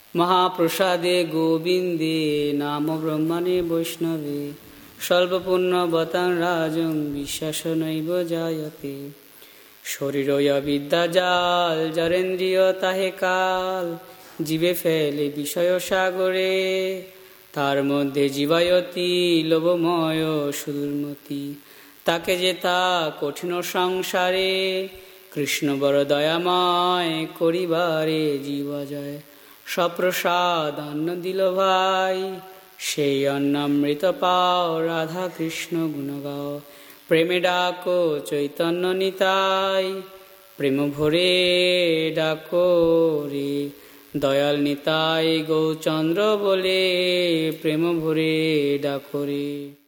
महाप्रसादे गोविन्दे नाम ब्रह्मणे वैष्णवे स्वल्पपुण्यवतां राजं विश्वास नैव जायते शरीरय विद्या जाल जरेन्द्रिय ताहे काल जीवे फेले বিষয় সাগরে তার মধ্যে জীবায়তি লোভময় সুদুর্মতি তাকে যেতা কঠিন সংসারে কৃষ্ণ বড় দয়াময় করিবারে জীবা যায় সপ্রসাদ অন্ন দিল ভাই সেই অন্নামৃত পাও রাধা কৃষ্ণ গুণ গাও প্রেমে ডাকো চৈতন্য নিতাই প্রেম ভরে ডাকো রে দয়াল নিতাই গৌচন্দ্র বলে প্রেম ভরে ডাকো রে।